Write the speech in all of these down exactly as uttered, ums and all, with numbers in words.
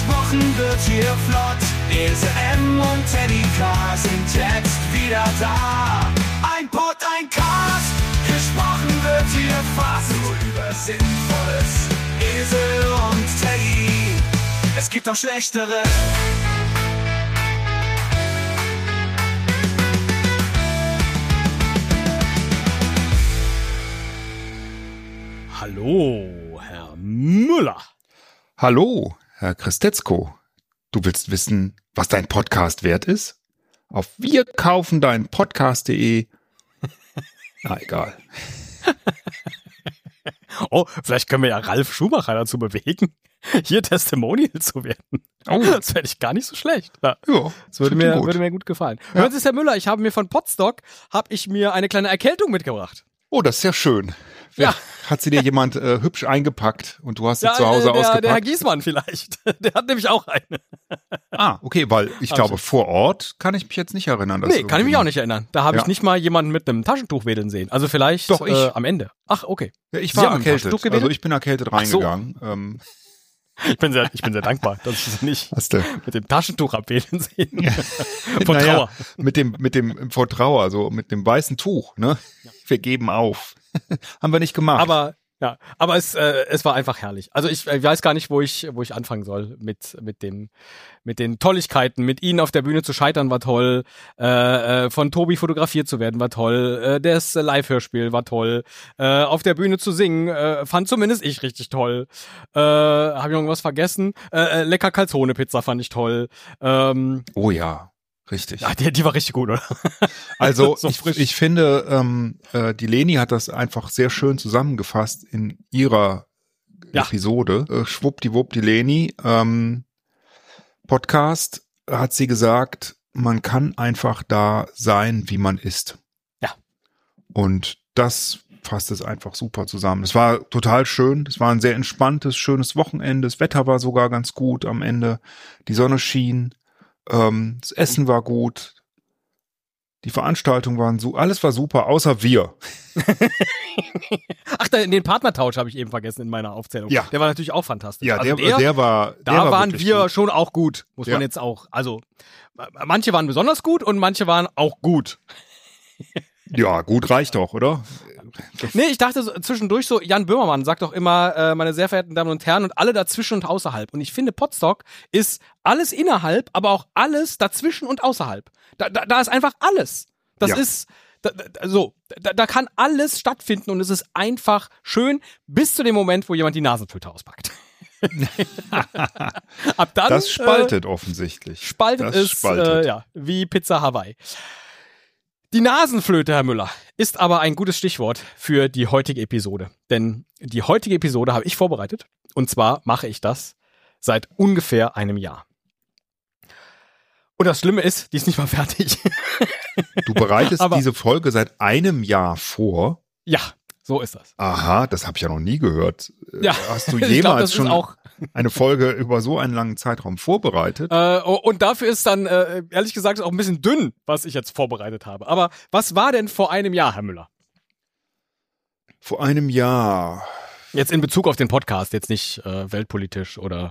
Gesprochen wird hier flott. Ilse M und Teddy K sind jetzt wieder da. Ein Pod, ein Cast. Gesprochen wird hier fast nur über Sinnvolles. Ilse und Teddy, es gibt auch schlechtere. Hallo, Herr Müller. Hallo, Herr Christetzko. Du willst wissen, was dein Podcast wert ist? Auf wir kaufen deinen Podcast punkt de. Na, egal. Oh, vielleicht können wir ja Ralf Schumacher dazu bewegen, hier Testimonial zu werden. Oh. Das fände ich gar nicht so schlecht. Ja, ja, das würde mir, gut. würde mir gut gefallen. Ja. Hören Sie es, Herr Müller, ich habe mir von Podstock habe ich mir eine kleine Erkältung mitgebracht. Oh, das ist ja schön. Ja. Hat sie dir jemand äh, hübsch eingepackt und du hast sie ja, zu Hause der, ausgepackt? Der Herr Giesmann vielleicht. Der hat nämlich auch eine. Ah, okay, weil ich glaube, ich. vor Ort kann ich mich jetzt nicht erinnern. Dass nee, kann ich mich auch nicht erinnern. Da habe ja. ich nicht mal jemanden mit einem Taschentuch wedeln sehen. Also vielleicht Doch, ich. Äh, am Ende. Ach, okay. Ja, ich war erkältet. Also ich bin erkältet reingegangen. So. Ähm. Ich bin sehr, ich bin sehr dankbar, dass ich es nicht mit dem Taschentuch abwählen sehen. Ja. Vor naja, Trauer. Mit dem, mit dem, vor Trauer, also mit dem weißen Tuch, ne? Ja. Wir geben auf. Haben wir nicht gemacht. Aber, ja, aber es, äh, es war einfach herrlich. Also ich, ich weiß gar nicht, wo ich, wo ich anfangen soll mit, mit dem, mit den Tolligkeiten. Mit Ihnen auf der Bühne zu scheitern war toll. Äh, äh, von Tobi fotografiert zu werden war toll. Äh, das Live-Hörspiel war toll. Äh, auf der Bühne zu singen, äh, fand zumindest ich richtig toll. Äh, Habe ich noch irgendwas vergessen? Äh, äh, lecker Calzone-Pizza fand ich toll. Ähm, oh ja. Richtig. Ja, die, die war richtig gut, oder? Also so ich, ich finde, ähm, äh, die Leni hat das einfach sehr schön zusammengefasst in ihrer ja. Episode. Äh, Schwuppdiwupp, die Leni. Ähm, Podcast hat sie gesagt, man kann einfach da sein, wie man ist. Ja. Und das fasst es einfach super zusammen. Es war total schön. Es war ein sehr entspanntes, schönes Wochenende. Das Wetter war sogar ganz gut am Ende. Die Sonne schien. Das Essen war gut, die Veranstaltungen waren so, alles war super, außer wir. Ach, den Partnertausch habe ich eben vergessen in meiner Aufzählung. Ja. Der war natürlich auch fantastisch. Ja, also der, der, der war Da der war waren wir gut. schon auch gut, muss ja. man jetzt auch, also manche waren besonders gut und manche waren auch gut. Ja, gut reicht doch, oder? Nee, ich dachte so, zwischendurch so, Jan Böhmermann sagt doch immer, äh, meine sehr verehrten Damen und Herren, und alle dazwischen und außerhalb. Und ich finde, Podstock ist alles innerhalb, aber auch alles dazwischen und außerhalb. Da, da, da ist einfach alles. Das ja. ist, da, da, so, da, da kann alles stattfinden und es ist einfach schön, bis zu dem Moment, wo jemand die Nasenflöte auspackt. Ab dann, das spaltet äh, offensichtlich. Spaltet das ist, spaltet. Äh, ja, wie Pizza Hawaii. Die Nasenflöte, Herr Müller, ist aber ein gutes Stichwort für die heutige Episode. Denn die heutige Episode habe ich vorbereitet. Und zwar mache ich das seit ungefähr einem Jahr. Und das Schlimme ist, die ist nicht mal fertig. Du bereitest aber diese Folge seit einem Jahr vor? Ja, so ist das. Aha, das habe ich ja noch nie gehört. Ja, hast du jemals glaub, schon auch eine Folge über so einen langen Zeitraum vorbereitet? Äh, und dafür ist dann, äh, ehrlich gesagt, auch ein bisschen dünn, was ich jetzt vorbereitet habe. Aber was war denn vor einem Jahr, Herr Müller? Vor einem Jahr. Jetzt in Bezug auf den Podcast, jetzt nicht äh, weltpolitisch oder.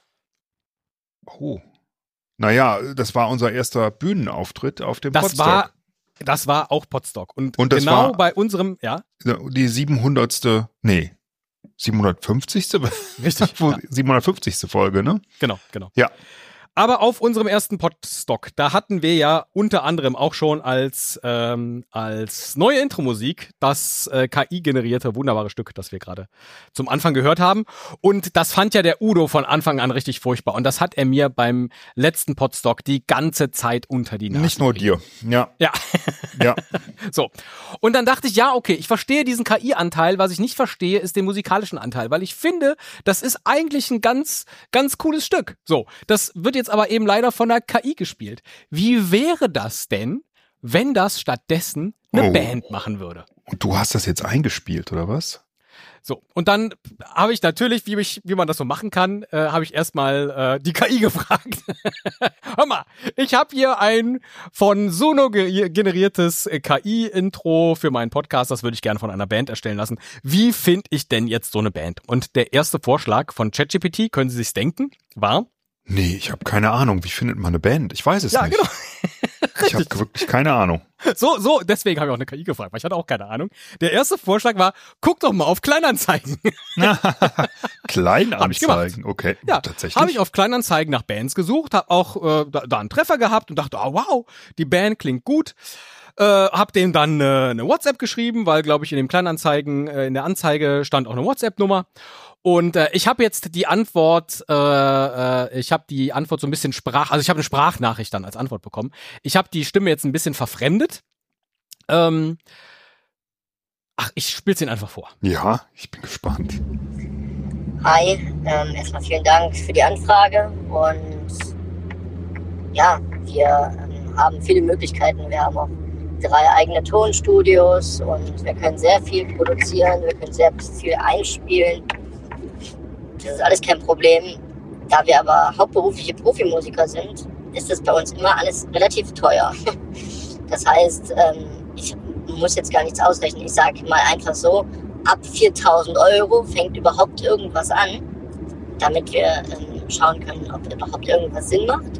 Oh. Naja, das war unser erster Bühnenauftritt auf dem das Podstock. War, das war auch Podstock. Und, Und das genau war bei unserem, ja. Die siebenhundertste Nee. siebenhundertfünfzigste Richtig. Ja. siebenhundertfünfzigste Folge, ne? Genau, genau. Ja. Aber auf unserem ersten Podstock, da hatten wir ja unter anderem auch schon als ähm, als neue Intro-Musik das äh, K I-generierte wunderbare Stück, das wir gerade zum Anfang gehört haben. Und das fand ja der Udo von Anfang an richtig furchtbar. Und das hat er mir beim letzten Podstock die ganze Zeit unter die Nase Nicht nur dir, ja. Ja. Ja. So. Und dann dachte ich, ja, okay, ich verstehe diesen K I-Anteil. Was ich nicht verstehe, ist den musikalischen Anteil. Weil ich finde, das ist eigentlich ein ganz, ganz cooles Stück. So. Das wird jetzt aber eben leider von der K I gespielt. Wie wäre das denn, wenn das stattdessen eine oh. Band machen würde? Und du hast das jetzt eingespielt, oder was? So, und dann habe ich natürlich, wie, ich, wie man das so machen kann, äh, habe ich erstmal äh, die K I gefragt. Hör mal, ich habe hier ein von Suno ge- generiertes K I-Intro für meinen Podcast, das würde ich gerne von einer Band erstellen lassen. Wie finde ich denn jetzt so eine Band? Und der erste Vorschlag von ChatGPT, können Sie sich's denken, war... Nee, ich habe keine Ahnung. Wie findet man eine Band? Ich weiß es ja, nicht. Ja, genau. Ich habe wirklich keine Ahnung. So, so, deswegen habe ich auch eine K I gefragt, weil ich hatte auch keine Ahnung. Der erste Vorschlag war, guck doch mal auf Kleinanzeigen. Kleinanzeigen, okay. Ja, tatsächlich. Habe ich auf Kleinanzeigen nach Bands gesucht, habe auch äh, da, da einen Treffer gehabt und dachte, oh, wow, die Band klingt gut. Äh, hab dem dann äh, eine WhatsApp geschrieben, weil, glaube ich, in dem Kleinanzeigen, äh, in der Anzeige stand auch eine WhatsApp-Nummer. Und äh, ich habe jetzt die Antwort, äh, äh, ich habe die Antwort so ein bisschen Sprach, also ich habe eine Sprachnachricht dann als Antwort bekommen. Ich habe die Stimme jetzt ein bisschen verfremdet. Ähm, ach, ich spiel's Ihnen einfach vor. Ja, ich bin gespannt. Hi, ähm, erstmal vielen Dank für die Anfrage und ja, wir ähm, haben viele Möglichkeiten. Wir haben auch drei eigene Tonstudios und wir können sehr viel produzieren, wir können sehr viel einspielen. Das ist alles kein Problem. Da wir aber hauptberufliche Profimusiker sind, ist das bei uns immer alles relativ teuer. Das heißt, ich muss jetzt gar nichts ausrechnen. Ich sage mal einfach so, ab viertausend Euro fängt überhaupt irgendwas an, damit wir schauen können, ob überhaupt irgendwas Sinn macht.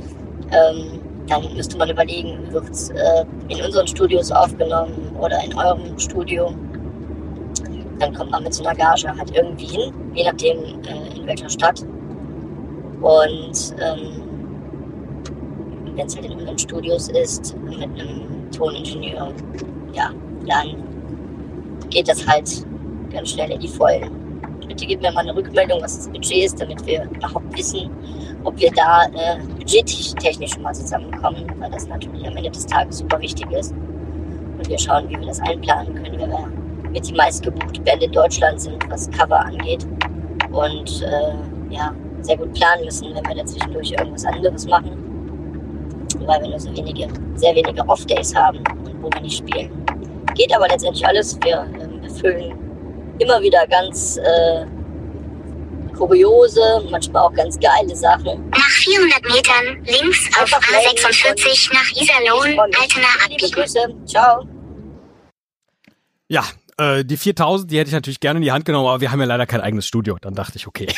Dann müsste man überlegen, wird es in unseren Studios aufgenommen oder in eurem Studio. Dann kommt man mit so einer Gage halt irgendwie hin, je nachdem äh, in welcher Stadt. Und ähm, wenn es halt in unseren Studios ist, mit einem Toningenieur, ja, dann geht das halt ganz schnell in die Vollen. Bitte gib mir mal eine Rückmeldung, was das Budget ist, damit wir überhaupt wissen, ob wir da äh, budgettechnisch schon mal zusammenkommen, weil das natürlich am Ende des Tages super wichtig ist. Und wir schauen, wie wir das einplanen können, wenn wir mit die meistgebuchte Band in Deutschland sind, was Cover angeht. Und äh, ja, sehr gut planen müssen, wenn wir da zwischendurch irgendwas anderes machen. Weil wir nur so wenige, sehr wenige Off-Days haben, wo wir nicht spielen. Geht aber letztendlich alles. Wir äh, erfüllen immer wieder ganz äh, kuriose, manchmal auch ganz geile Sachen. Nach vierhundert Metern links auf A sechsundvierzig nach Iserlohn, Altena abbiegen. Grüße, ciao. Ja, äh, die viertausend, die hätte ich natürlich gerne in die Hand genommen, aber wir haben ja leider kein eigenes Studio. Dann dachte ich, okay.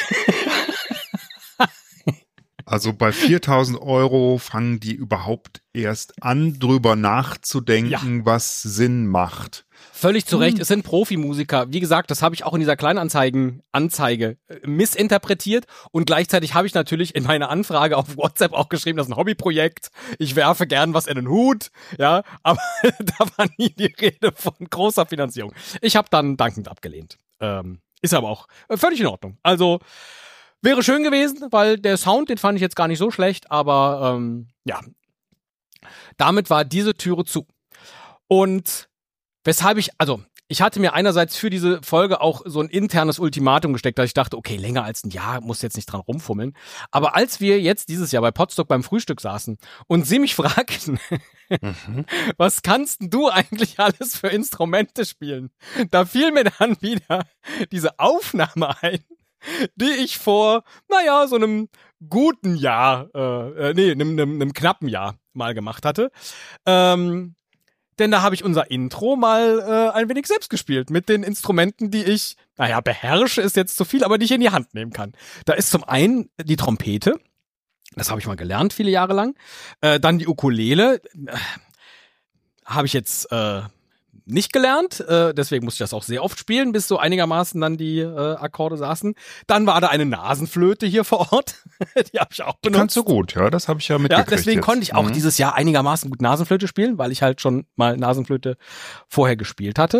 Also bei viertausend Euro fangen die überhaupt erst an, drüber nachzudenken, ja. was Sinn macht. Völlig zu Recht, hm. es sind Profimusiker. Wie gesagt, das habe ich auch in dieser Kleinanzeigen Anzeige äh, missinterpretiert und gleichzeitig habe ich natürlich in meiner Anfrage auf WhatsApp auch geschrieben, das ist ein Hobbyprojekt. Ich werfe gern was in den Hut, ja, aber da war nie die Rede von großer Finanzierung. Ich habe dann dankend abgelehnt. Ähm, ist aber auch äh, völlig in Ordnung. Also wäre schön gewesen, weil der Sound, den fand ich jetzt gar nicht so schlecht, aber ähm, ja, damit war diese Türe zu. Und weshalb ich, also ich hatte mir einerseits für diese Folge auch so ein internes Ultimatum gesteckt, dass ich dachte, okay, länger als ein Jahr muss jetzt nicht dran rumfummeln. Aber als wir jetzt dieses Jahr bei Podstock beim Frühstück saßen und sie mich fragten, mhm. was kannst denn du eigentlich alles für Instrumente spielen? Da fiel mir dann wieder diese Aufnahme ein, die ich vor, naja, so einem guten Jahr, äh, nee, einem, einem, einem knappen Jahr mal gemacht hatte. Ähm, denn da habe ich unser Intro mal äh, ein wenig selbst gespielt mit den Instrumenten, die ich, naja, beherrsche ist jetzt zu viel, aber die ich in die Hand nehmen kann. Da ist zum einen die Trompete, das habe ich mal gelernt, viele Jahre lang. Äh, dann die Ukulele, äh, habe ich jetzt äh, nicht gelernt, äh, deswegen musste ich das auch sehr oft spielen, bis so einigermaßen dann die äh, Akkorde saßen. Dann war da eine Nasenflöte hier vor Ort, die habe ich auch benutzt. Kannst du gut, ja, das habe ich ja mitgekriegt. Ja, deswegen jetzt. konnte ich auch mhm. dieses Jahr einigermaßen gut Nasenflöte spielen, weil ich halt schon mal Nasenflöte vorher gespielt hatte.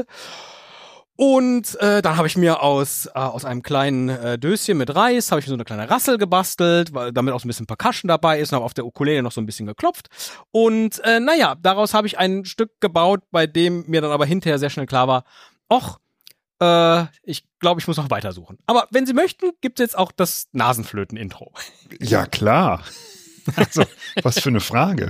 Und äh, dann habe ich mir aus äh, aus einem kleinen äh, Döschen mit Reis, habe ich mir so eine kleine Rassel gebastelt, weil damit auch so ein bisschen Percussion dabei ist und habe auf der Ukulele noch so ein bisschen geklopft. Und äh, naja, daraus habe ich ein Stück gebaut, bei dem mir dann aber hinterher sehr schnell klar war, och, äh, ich glaube, ich muss noch weitersuchen. Aber wenn Sie möchten, gibt es jetzt auch das Nasenflöten-Intro. Ja, klar. Also, was für eine Frage.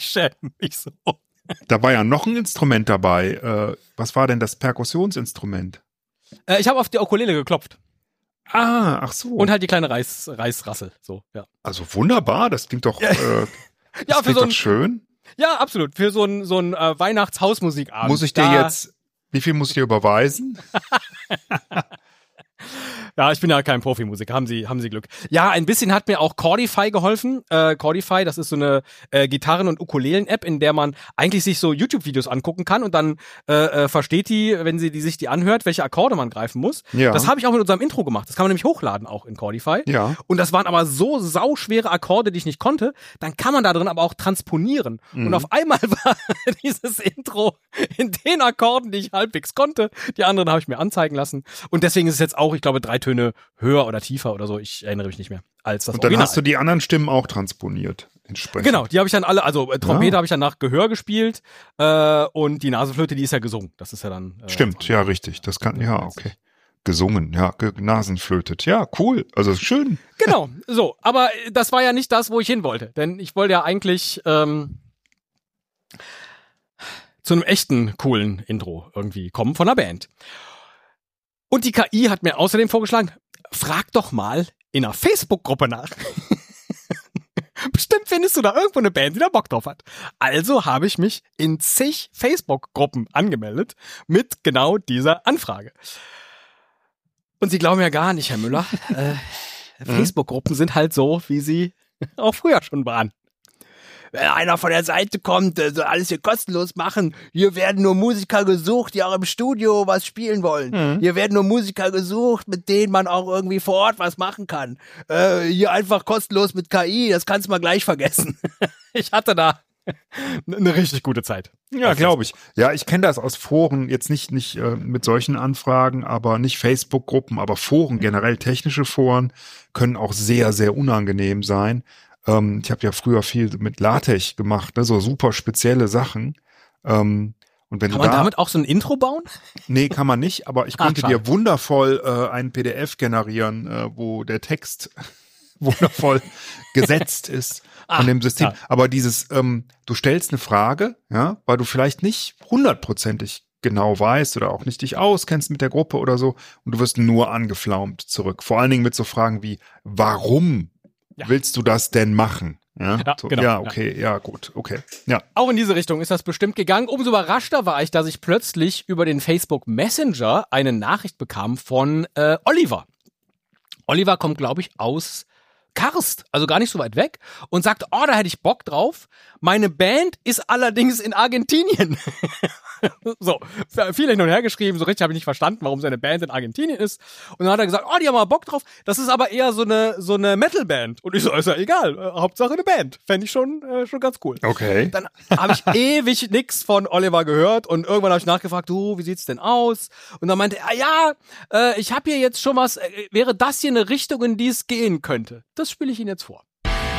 Ich schäme mich so. Da war ja noch ein Instrument dabei. Äh, was war denn das Perkussionsinstrument? Äh, ich habe auf die Ukulele geklopft. Ah, ach so. Und halt die kleine Reis, Reisrassel. So, ja. Also wunderbar, das klingt doch, äh, das ja, für klingt so ein, doch schön. Ja, absolut. Für so ein, so ein äh, Weihnachtshausmusikabend. Muss ich dir da, jetzt, wie viel muss ich dir überweisen? Ja, ich bin ja kein Profimusiker, haben Sie, haben Sie Glück. Ja, ein bisschen hat mir auch Chordify geholfen. Äh, Chordify, das ist so eine äh, Gitarren- und Ukulelen-App, in der man eigentlich sich so YouTube-Videos angucken kann und dann äh, äh, versteht die, wenn sie die, sich die anhört, welche Akkorde man greifen muss. Ja. Das habe ich auch mit unserem Intro gemacht. Das kann man nämlich hochladen auch in Chordify. Ja. Und das waren aber so sauschwere Akkorde, die ich nicht konnte. Dann kann man da drin aber auch transponieren. Mhm. Und auf einmal war dieses Intro in den Akkorden, die ich halbwegs konnte. Die anderen habe ich mir anzeigen lassen. Und deswegen ist es jetzt auch, ich glaube, drei Töne höher oder tiefer oder so, ich erinnere mich nicht mehr, als das Und dann Original. hast du die anderen Stimmen auch transponiert, entsprechend. Genau, die habe ich dann alle, also äh, Trompete Ja. habe ich dann nach Gehör gespielt äh, und die Nasenflöte, die ist ja gesungen. Das ist ja dann... Äh, Stimmt, ja, richtig. Das kann, ja, okay. Gesungen, ja, ge- Nasenflötet. Ja, cool. Also schön. Genau, so. Aber äh, das war ja nicht das, wo ich hin wollte. Denn ich wollte ja eigentlich ähm, zu einem echten, coolen Intro irgendwie kommen von einer Band. Und die K I hat mir außerdem vorgeschlagen, frag doch mal in einer Facebook-Gruppe nach. Bestimmt findest du da irgendwo eine Band, die da Bock drauf hat. Also habe ich mich in zig Facebook-Gruppen angemeldet mit genau dieser Anfrage. Und Sie glauben ja gar nicht, Herr Müller, äh, Facebook-Gruppen sind halt so, wie sie auch früher schon waren. Wenn einer von der Seite kommt, äh, soll alles hier kostenlos machen. Hier werden nur Musiker gesucht, die auch im Studio was spielen wollen. Mhm. Hier werden nur Musiker gesucht, mit denen man auch irgendwie vor Ort was machen kann. Äh, hier einfach kostenlos mit K I, das kannst du mal gleich vergessen. Ich hatte da eine richtig gute Zeit. Ja, glaube ich. Ja, ich kenne das aus Foren, jetzt nicht nicht äh, mit solchen Anfragen, aber nicht Facebook-Gruppen, aber Foren, generell technische Foren, können auch sehr, sehr unangenehm sein. Ähm, ich habe ja früher viel mit LaTeX gemacht, ne, so super spezielle Sachen. Ähm, und wenn kann du man da, damit auch so ein Intro bauen? Nee, kann man nicht, aber ich Ach, könnte schade. dir wundervoll äh, einen P D F generieren, äh, wo der Text wundervoll gesetzt ist von Ah, dem System. ja. Aber dieses, ähm, du stellst eine Frage, ja, weil du vielleicht nicht hundertprozentig genau weißt oder auch nicht dich auskennst mit der Gruppe oder so und du wirst nur angeflaumt zurück. Vor allen Dingen mit so Fragen wie, warum Ja. willst du das denn machen? Ja, Ja, so, genau, ja ja. okay, ja. gut, okay. Ja, Auch in diese Richtung ist das bestimmt gegangen. Umso überraschter war ich, dass ich plötzlich über den Facebook Messenger eine Nachricht bekam von äh, Oliver. Oliver kommt, glaube ich, aus Karst, also gar nicht so weit weg, und sagt, oh, da hätte ich Bock drauf. Meine Band ist allerdings in Argentinien. So, viel hin und her geschrieben, so richtig habe ich nicht verstanden, warum seine Band in Argentinien ist. Und dann hat er gesagt, oh, die haben mal Bock drauf. Das ist aber eher so eine so eine Metal-Band. Und ich so, ist ja egal, äh, Hauptsache eine Band. Fände ich schon äh, schon ganz cool. okay. Dann habe ich ewig nix von Oliver gehört und irgendwann habe ich nachgefragt, du, wie sieht's denn aus? Und dann meinte er, ah, ja, äh, ich habe hier jetzt schon was, äh, wäre das hier eine Richtung, in die es gehen könnte? Das spiele ich Ihnen jetzt vor.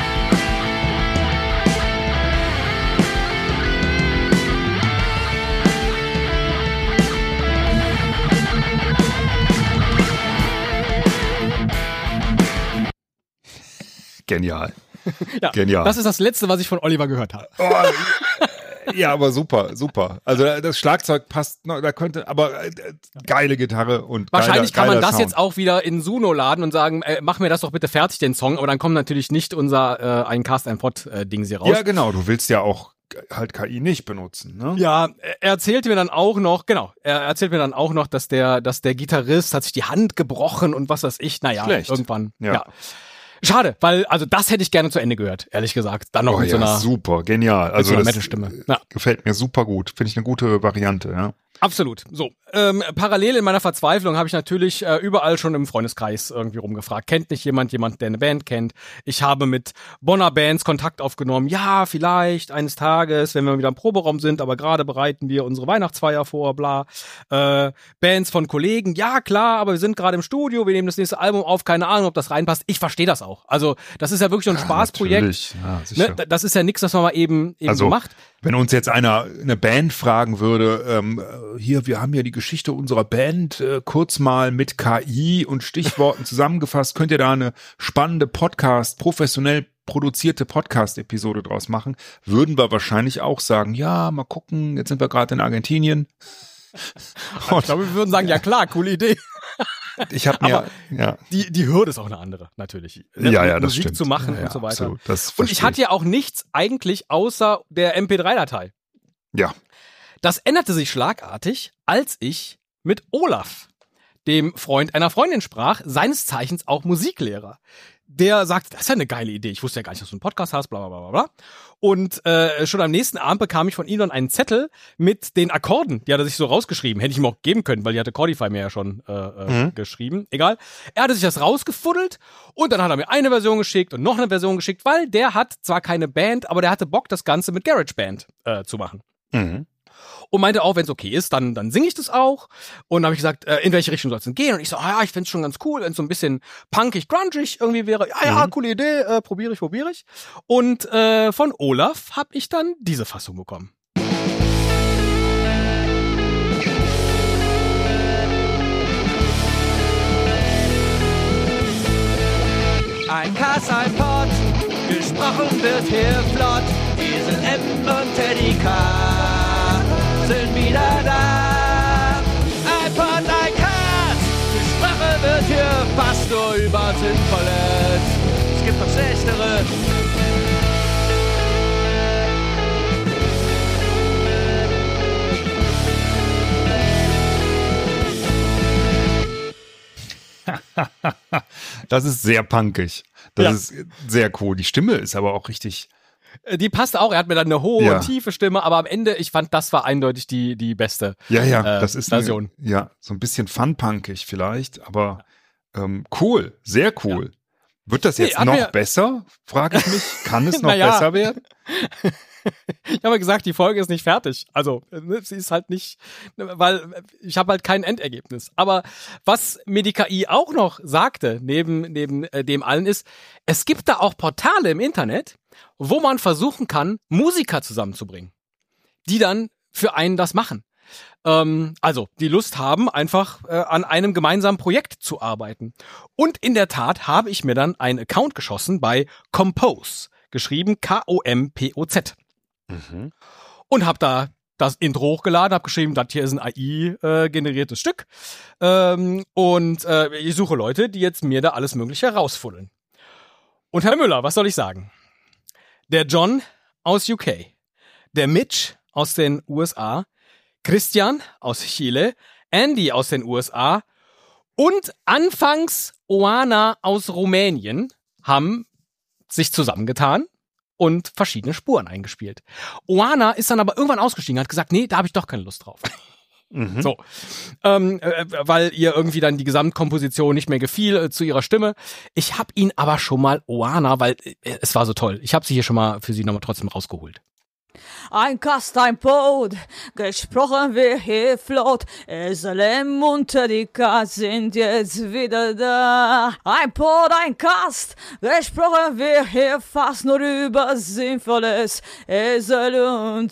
Genial. Ja, Genial. Das ist das Letzte, was ich von Oliver gehört habe. Oh, ja, aber super, super. Also das Schlagzeug passt, noch, da könnte, aber äh, geile Gitarre und Wahrscheinlich geiler, kann man geiler das Sound. jetzt auch wieder in Suno laden und sagen, äh, mach mir das doch bitte fertig, den Song, aber dann kommt natürlich nicht unser äh, ein Cast, ein Pod äh, Ding hier raus. Ja, genau, du willst ja auch halt K I nicht benutzen, ne? Ja, er erzählte mir dann auch noch, genau, er erzählt mir dann auch noch, dass der, dass der Gitarrist hat sich die Hand gebrochen und was weiß ich, naja, Schlecht. irgendwann, Ja. ja. Schade, weil, also das hätte ich gerne zu Ende gehört, ehrlich gesagt. Dann noch Oh, mit so ja, einer, super, genial. mit Also so einer das Metal-Stimme. Ja. gefällt mir super gut. Finde ich eine gute Variante, ja. Absolut. So, ähm, parallel in meiner Verzweiflung habe ich natürlich äh, überall schon im Freundeskreis irgendwie rumgefragt. Kennt nicht jemand jemand, der eine Band kennt? Ich habe mit Bonner Bands Kontakt aufgenommen. Ja, vielleicht eines Tages, wenn wir wieder im Proberaum sind, aber gerade bereiten wir unsere Weihnachtsfeier vor, bla. Äh, Bands von Kollegen, ja klar, aber wir sind gerade im Studio, wir nehmen das nächste Album auf, keine Ahnung, ob das reinpasst. Ich verstehe das auch. Also das ist ja wirklich so ein Ja, Spaßprojekt. natürlich. Ja, sicher. Ne? Das ist ja nichts, was man mal eben, eben Also, so macht. Wenn uns jetzt einer, eine Band fragen würde, ähm, hier, wir haben ja die Geschichte unserer Band äh, kurz mal mit K I und Stichworten zusammengefasst, könnt ihr da eine spannende Podcast, professionell produzierte Podcast-Episode draus machen, würden wir wahrscheinlich auch sagen, ja, mal gucken, jetzt sind wir gerade in Argentinien. Und ich glaube, wir würden sagen, ja klar, coole Idee. Ich habe mir, ja. Die, die Hürde ist auch eine andere, natürlich. Ja, ja, das Musik stimmt. zu machen ja, ja, und so weiter. Absolut, das und ich hatte ja auch nichts eigentlich außer der M P drei Datei. Ja. Das änderte sich schlagartig, als ich mit Olaf, dem Freund einer Freundin, sprach, seines Zeichens auch Musiklehrer. Der sagte, das ist ja eine geile Idee. Ich wusste ja gar nicht, dass du einen Podcast hast, bla bla bla bla. Und äh, schon am nächsten Abend bekam ich von ihm dann einen Zettel mit den Akkorden. Die hat er sich so rausgeschrieben. Hätte ich ihm auch geben können, weil die hatte Chordify mir ja schon äh, äh, mhm. geschrieben. Egal. Er hatte sich das rausgefuddelt und dann hat er mir eine Version geschickt und noch eine Version geschickt, weil der hat zwar keine Band, aber der hatte Bock, das Ganze mit GarageBand äh, zu machen. Mhm. Und meinte auch, wenn es okay ist, dann dann singe ich das auch. Und dann habe ich gesagt, äh, in welche Richtung soll es denn gehen? Und ich so, ah ja, ich find's schon ganz cool, wenn es so ein bisschen punkig, grungig irgendwie wäre. Ja, ja, mhm. coole Idee, äh, probiere ich, probiere ich. Und äh, von Olaf habe ich dann diese Fassung bekommen. Ein Kass, ein Pott, gesprochen wird hier flott. Esel M und Teddy K sind wieder da. Ein Pott, ein Kass, gesprochen wird hier fast nur über Sinnvolles. Es gibt noch Schlechtere. Das ist sehr punkig. Das ja. ist sehr cool. Die Stimme ist aber auch richtig. Die passt auch. Er hat mir dann eine hohe ja. und tiefe Stimme, aber am Ende, ich fand, das war eindeutig die die beste Ja, ja, äh, das ist Version. Eine, ja, so ein bisschen fun-punkig vielleicht, aber ähm, cool, sehr cool. Ja. Wird das jetzt nee, noch besser? Frage ich mich. Kann es noch naja. besser werden? Ich habe gesagt, die Folge ist nicht fertig. Also, sie ist halt nicht, weil ich habe halt kein Endergebnis. Aber was mir die K I auch noch sagte, neben neben äh, dem allen ist, es gibt da auch Portale im Internet, wo man versuchen kann, Musiker zusammenzubringen, die dann für einen das machen. Ähm, also, die Lust haben, einfach äh, an einem gemeinsamen Projekt zu arbeiten. Und in der Tat habe ich mir dann einen Account geschossen bei Compose, geschrieben K O M P O Z. Mhm. Und habe da das Intro hochgeladen, habe geschrieben, das hier ist ein A I-generiertes äh, Stück. Ähm, und äh, ich suche Leute, die jetzt mir da alles Mögliche herausfuddeln. Und Herr Müller, was soll ich sagen? Der John aus U K, der Mitch aus den U S A, Christian aus Chile, Andy aus den U S A und anfangs Oana aus Rumänien haben sich zusammengetan und verschiedene Spuren eingespielt. Oana ist dann aber irgendwann ausgestiegen, hat gesagt, nee, da habe ich doch keine Lust drauf. Mhm. So, ähm, äh, weil ihr irgendwie dann die Gesamtkomposition nicht mehr gefiel äh, zu ihrer Stimme. Ich habe ihn aber schon mal Oana, weil äh, es war so toll. Ich habe sie hier schon mal für sie nochmal trotzdem rausgeholt. Ein Kast, ein Pod, gesprochen wir hier flott. Esel M und Teddy K sind jetzt wieder da. Ein Pod, ein Kast, gesprochen wir hier fast nur über Sinnvolles. Esel und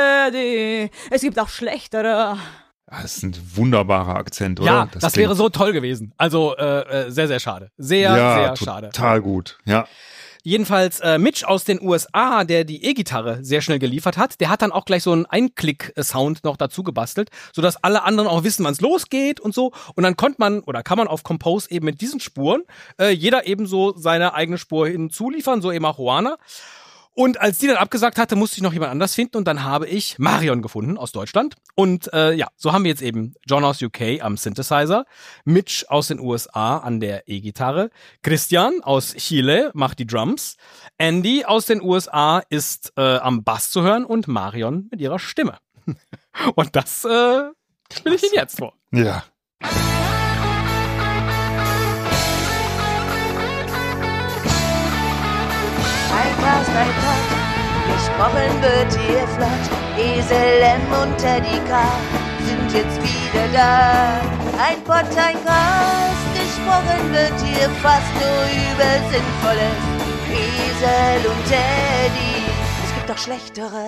Teddy, es gibt auch schlechtere. Das ist ein wunderbarer Akzent, oder? Ja, das, das wäre so toll gewesen. Also äh, sehr, sehr schade. Sehr, ja, sehr total schade. Total gut, ja. Jedenfalls äh, Mitch aus den U S A, der die E-Gitarre sehr schnell geliefert hat, der hat dann auch gleich so einen Einklick-Sound noch dazu gebastelt, sodass alle anderen auch wissen, wann es losgeht und so. Und dann konnte man oder kann man auf Compose eben mit diesen Spuren äh, jeder eben so seine eigene Spur hinzuliefern, so eben auch Oana. Und als die dann abgesagt hatte, musste ich noch jemand anders finden und dann habe ich Marion gefunden aus Deutschland. Und äh, ja, so haben wir jetzt eben John aus U K am Synthesizer, Mitch aus den U S A an der E-Gitarre, Christian aus Chile macht die Drums, Andy aus den U S A ist äh, am Bass zu hören und Marion mit ihrer Stimme. Und das äh, spiele ich Ihnen jetzt vor. Ja. Ein Kast, ein Pott, gesprochen wird hier flott. Esel M und Teddy K sind jetzt wieder da. Ein Pott, ein Kast, gesprochen wird hier fast nur über Sinnvolles. Esel und Teddy, es gibt auch schlechtere.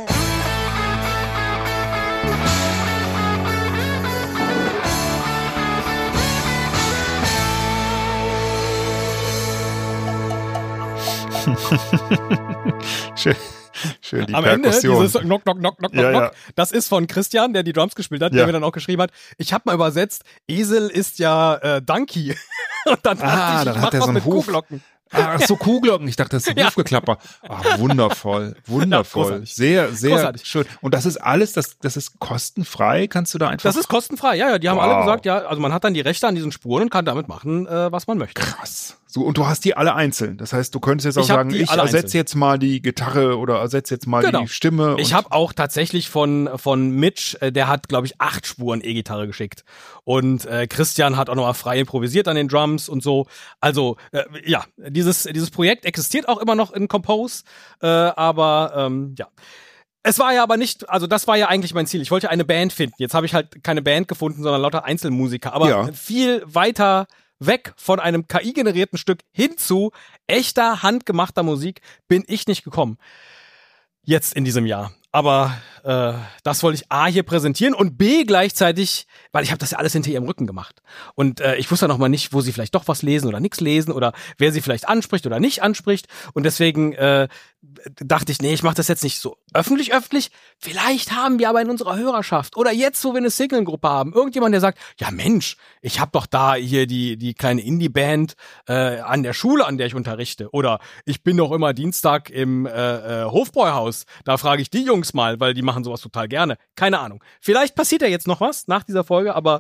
Schön. Schön die Am Perkussion. Ende dieses Knock, Knock, Knock, Knock, Ja, Knock, ja. das ist von Christian, der die Drums gespielt hat, Ja. der mir dann auch geschrieben hat, ich habe mal übersetzt, Esel ist ja äh, Donkey. Und dann dachte Ah, ich, dann ich hat mach er was so einen mit Huf. Kuhglocken. Ach so, Kuhglocken. Ich dachte, das ist ein Ja. Hufgeklapper. Ah, wundervoll, wundervoll. Ja, großartig. sehr, sehr Großartig. schön. Und das ist alles, das, das ist kostenfrei. Kannst du da einfach... Das ist kostenfrei, ja, ja, die haben Wow. alle gesagt, ja, also man hat dann die Rechte an diesen Spuren und kann damit machen, äh, was man möchte. krass. So, und du hast die alle einzeln. Das heißt, du könntest jetzt auch Ich hab sagen, die ich alle ersetze einzeln. jetzt mal die Gitarre oder ersetze jetzt mal Genau. die Stimme. Ich und- habe auch tatsächlich von von Mitch, äh, der hat, glaube ich, acht Spuren E-Gitarre geschickt. Und äh, Christian hat auch nochmal frei improvisiert an den Drums und so. Also, äh, ja, dieses, dieses Projekt existiert auch immer noch in Compose, äh, aber ähm, ja. Es war ja aber nicht, also das war ja eigentlich mein Ziel. Ich wollte eine Band finden. Jetzt habe ich halt keine Band gefunden, sondern lauter Einzelmusiker. Aber Ja. viel weiter weg von einem K I-generierten Stück hin zu echter, handgemachter Musik bin ich nicht gekommen. Jetzt in diesem Jahr. Aber äh, das wollte ich A hier präsentieren und B gleichzeitig, weil ich habe das ja alles hinter ihrem Rücken gemacht. Und äh, ich wusste ja noch mal nicht, wo sie vielleicht doch was lesen oder nichts lesen oder wer sie vielleicht anspricht oder nicht anspricht. Und deswegen äh, dachte ich, nee, ich mache das jetzt nicht so öffentlich, öffentlich. Vielleicht haben wir aber in unserer Hörerschaft oder jetzt, wo wir eine Single-Gruppe haben, irgendjemand, der sagt, ja Mensch, ich habe doch da hier die die kleine Indie-Band äh, an der Schule, an der ich unterrichte. Oder ich bin doch immer Dienstag im äh, äh, Hofbräuhaus. Da frage ich die Jungs mal, weil die machen sowas total gerne. Keine Ahnung. Vielleicht passiert ja jetzt noch was nach dieser Folge, aber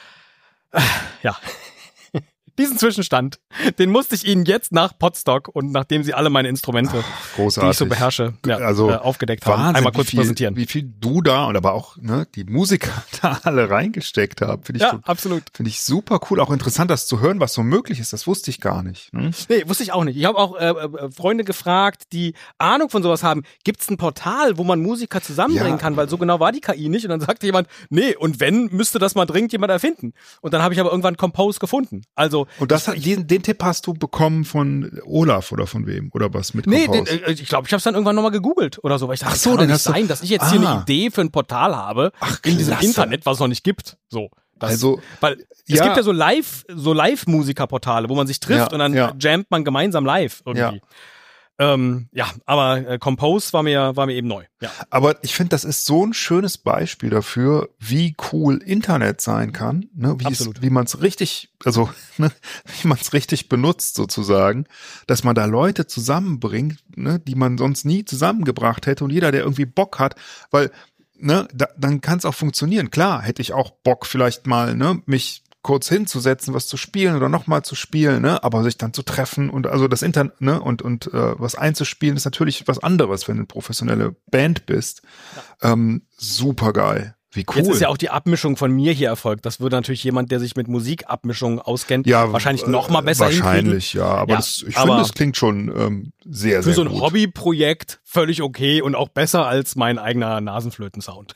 äh, ja. Diesen Zwischenstand, den musste ich Ihnen jetzt nach Podstock und nachdem Sie alle meine Instrumente, großartig. die ich so beherrsche, ja, Also äh, aufgedeckt haben, Wahnsinn, einmal kurz wie viel, präsentieren. Wie viel du da und aber auch ne, die Musiker da alle reingesteckt haben, finde ich, Ja, so- absolut. finde ich super cool. Auch interessant, das zu hören, was so möglich ist. Das wusste ich gar nicht. Ne? Nee, wusste ich auch nicht. Ich habe auch äh, äh, Freunde gefragt, die Ahnung von sowas haben. Gibt's ein Portal, wo man Musiker zusammenbringen Ja. kann? Weil so genau war die K I nicht. Und dann sagte jemand, nee, und wenn, müsste das mal dringend jemand erfinden. Und dann habe ich aber irgendwann Compose gefunden. Also Und das hat, den, den Tipp hast du bekommen von Olaf oder von wem? Oder was mit Nee, Compose? den, äh, ich glaube, ich habe es dann irgendwann nochmal gegoogelt oder so, weil ich dachte, Ach so, kann doch den nicht hast du- sein, dass ich jetzt hier Ah. eine Idee für ein Portal habe Ach, in diesem klasse. Internet, was es noch nicht gibt. So. Das, Also, weil es ja. gibt ja so Live, so Live-Musiker-Portale, wo man sich trifft Ja, und dann ja. jammt man gemeinsam live irgendwie. Ja, ähm, ja aber äh, Compose war mir, war mir eben neu. Ja. Aber ich finde, das ist so ein schönes Beispiel dafür, wie cool Internet sein kann, ne? wie, es, Absolut. wie man es richtig, also ne? wie man es richtig benutzt sozusagen, dass man da Leute zusammenbringt, ne? die man sonst nie zusammengebracht hätte und jeder, der irgendwie Bock hat, weil ne, da, dann kann es auch funktionieren. Klar, hätte ich auch Bock vielleicht mal, ne, mich kurz hinzusetzen, was zu spielen oder nochmal zu spielen, ne, aber sich dann zu treffen und also das Internet, ne, und und äh, was einzuspielen ist natürlich was anderes, wenn du eine professionelle Band bist. Ja. Ähm, super geil. Wie cool. Jetzt ist ja auch die Abmischung von mir hier erfolgt. Das würde natürlich jemand, der sich mit Musikabmischung auskennt, ja, wahrscheinlich noch mal besser wahrscheinlich, hinkriegen. ja. Aber Ja, das, ich aber finde, das klingt schon ähm, sehr, Für sehr so ein gut. Hobbyprojekt völlig okay und auch besser als mein eigener Nasenflötensound.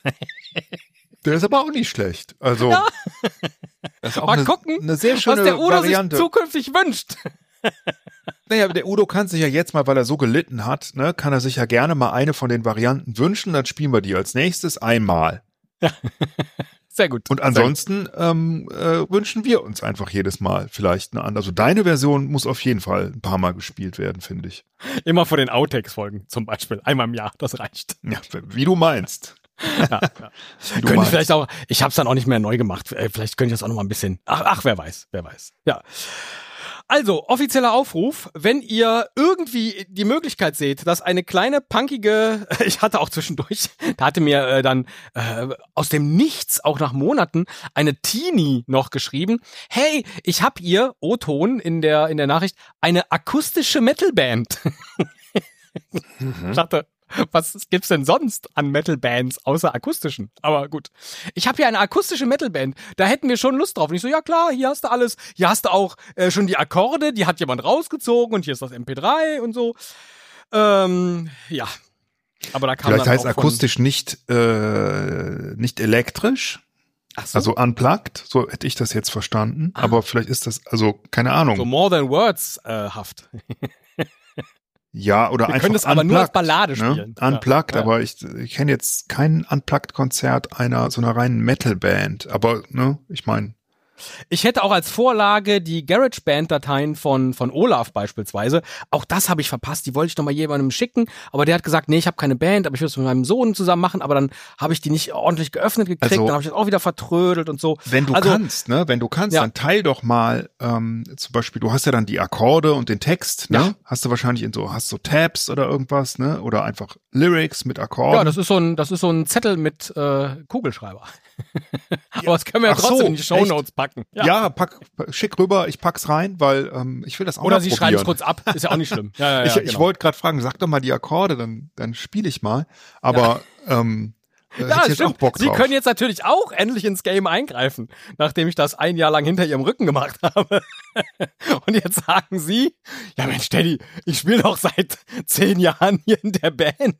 Der ist aber auch nicht schlecht. Also, Ja. das ist auch Mal eine, gucken, eine sehr schöne was der Udo Variante. sich zukünftig wünscht. Naja, der Udo kann sich ja jetzt mal, weil er so gelitten hat, ne, kann er sich ja gerne mal eine von den Varianten wünschen, dann spielen wir die als nächstes einmal. Sehr gut. Und ansonsten ähm, äh, wünschen wir uns einfach jedes Mal vielleicht eine andere. Also deine Version muss auf jeden Fall ein paar Mal gespielt werden, finde ich. Immer vor den Outtakes-Folgen zum Beispiel. Einmal im Jahr, das reicht. Ja, wie du meinst. Ja, ja. Wie du Könnte ich meinst. vielleicht auch, ich habe es dann auch nicht mehr neu gemacht. Äh, Vielleicht könnte ich das auch noch mal ein bisschen. Ach, ach, wer weiß, wer weiß. Ja. Also, offizieller Aufruf, wenn ihr irgendwie die Möglichkeit seht, dass eine kleine punkige, ich hatte auch zwischendurch, da hatte mir äh, dann äh, aus dem Nichts, auch nach Monaten, eine Teenie noch geschrieben, hey, ich hab ihr, O-Ton in der, in der Nachricht, eine akustische Metalband. Mhm. Ich dachte, was gibt's denn sonst an Metal-Bands außer akustischen? Aber gut. Ich habe hier eine akustische Metal-Band. Da hätten wir schon Lust drauf. Und ich so, ja klar, hier hast du alles. Hier hast du auch äh, schon die Akkorde, die hat jemand rausgezogen und hier ist das M P drei und so. Ähm, ja. Aber da kam Vielleicht dann heißt auch von- akustisch nicht, äh, nicht elektrisch, Ach so, also unplugged, so hätte ich das jetzt verstanden. Ah. Aber vielleicht ist das, also keine Ahnung. so More Than Words äh, haft. Ja, oder Wir einfach können das aber nur als unplugged, Ballade ne? spielen. Unplugged, Ja. aber ich, ich kenne jetzt kein Unplugged-Konzert einer so einer reinen Metal-Band. Aber ne, ich meine, Ich hätte auch als Vorlage die GarageBand-Dateien von von Olaf beispielsweise. Auch das habe ich verpasst. Die wollte ich noch mal jemandem schicken, aber der hat gesagt, nee, ich habe keine Band, aber ich will es mit meinem Sohn zusammen machen. Aber dann habe ich die nicht ordentlich geöffnet gekriegt, also, dann habe ich das auch wieder vertrödelt und so. Wenn du also, kannst, ne, wenn du kannst, ja. dann teil doch mal. Ähm, zum Beispiel, du hast ja dann die Akkorde und den Text, ne? Ja. Hast du wahrscheinlich in so, hast so Tabs oder irgendwas, ne? Oder einfach Lyrics mit Akkorden. Ja, das ist so ein, das ist so ein Zettel mit äh, Kugelschreiber. Aber das können wir ja trotzdem so, in die Shownotes packen. Ja, ja pack, schick rüber, ich pack's rein, weil ähm, ich will das auch Oder mal sie probieren. schreiben es kurz ab, ist ja auch nicht schlimm. Ja, ja, ja, ich genau. ich wollte gerade fragen, sag doch mal die Akkorde, dann, dann spiele ich mal. Aber ja. ähm, äh, ja, ich jetzt auch Bock drauf. Sie können jetzt natürlich auch endlich ins Game eingreifen, nachdem ich das ein Jahr lang hinter ihrem Rücken gemacht habe. Und jetzt sagen Sie, ja Mensch, Daddy, ich spiele doch seit zehn Jahren hier in der Band.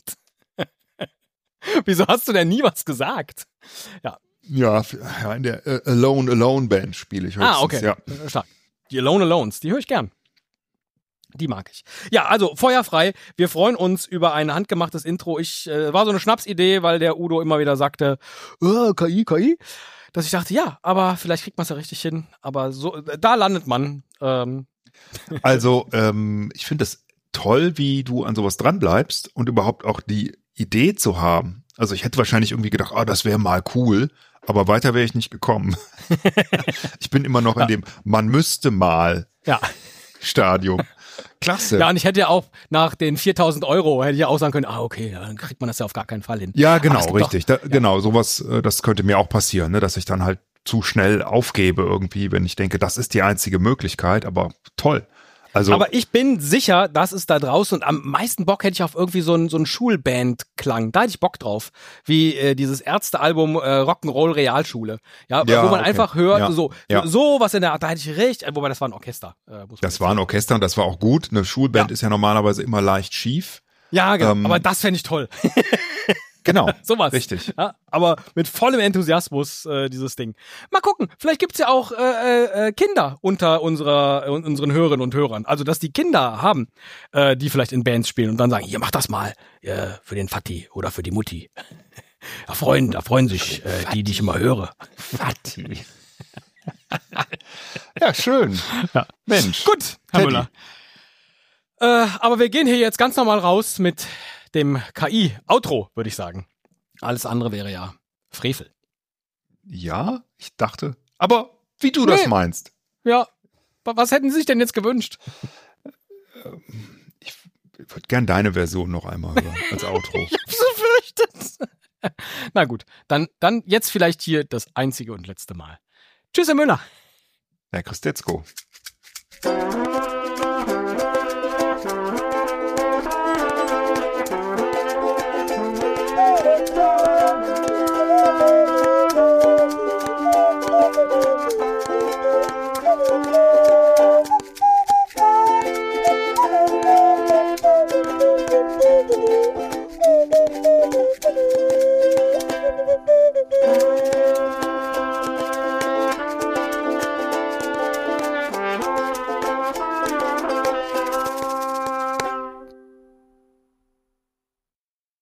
Wieso hast du denn nie was gesagt? Ja. Ja, ja, in der äh, Alone Alone Band spiele ich höchstens. Ah, okay. Ja. Stark. Die Alone Alones, die höre ich gern. Die mag ich. Ja, also feuerfrei. Wir freuen uns über ein handgemachtes Intro. Ich äh, war so eine Schnapsidee, weil der Udo immer wieder sagte, oh, K I, K I. Dass ich dachte, ja, aber vielleicht kriegt man es ja richtig hin. Aber so, da landet man. Ähm. Also, ähm, ich finde es toll, wie du an sowas dran bleibst und überhaupt auch die Idee zu haben. Also ich hätte wahrscheinlich irgendwie gedacht, ah, das wäre mal cool, aber weiter wäre ich nicht gekommen. Ich bin immer noch ja. in dem man müsste mal ja. Stadium. Klasse. Ja, und ich hätte ja auch nach den viertausend Euro hätte ich ja auch sagen können, ah, okay, dann kriegt man das ja auf gar keinen Fall hin. Ja, genau, richtig. Doch, da, ja. Genau, sowas, das könnte mir auch passieren, ne, dass ich dann halt zu schnell aufgebe irgendwie, wenn ich denke, das ist die einzige Möglichkeit, aber toll. Also, aber ich bin sicher, dass es da draußen, und am meisten Bock hätte ich auf irgendwie so einen so einen Schulband-Klang. Da hätte ich Bock drauf. Wie äh, dieses Ärzte-Album äh, Rock'n'Roll Realschule. Ja, ja wo man okay. einfach hört, ja. so, ja. so was in der Art, da hätte ich richtig, wobei das war ein Orchester. Äh, muss das war ein Orchester und das war auch gut. Eine Schulband ja. ist ja normalerweise immer leicht schief. Ja, genau. Ähm, aber das fände ich toll. Genau, sowas. Richtig. Ja, aber mit vollem Enthusiasmus äh, dieses Ding. Mal gucken, vielleicht gibt's ja auch äh, äh, Kinder unter unserer äh, unseren Hörerinnen und Hörern. Also, dass die Kinder haben, äh, die vielleicht in Bands spielen und dann sagen, hier, mach das mal äh, für den Vati oder für die Mutti. Da freuen, da freuen sich äh, die, die ich immer höre. Vati. Ja, schön. Ja. Mensch. Gut, Herr Teddy. Müller. Äh, aber wir gehen hier jetzt ganz normal raus mit dem K I-Outro, würde ich sagen. Alles andere wäre ja Frevel. Ja, ich dachte. Aber wie du nee. das meinst. Ja. Was hätten Sie sich denn jetzt gewünscht? Ich würde gern deine Version noch einmal hören als Outro. Ich hab's befürchtet. Na gut, dann, dann jetzt vielleicht hier das einzige und letzte Mal. Tschüss, Herr Müller. Herr Christetzko.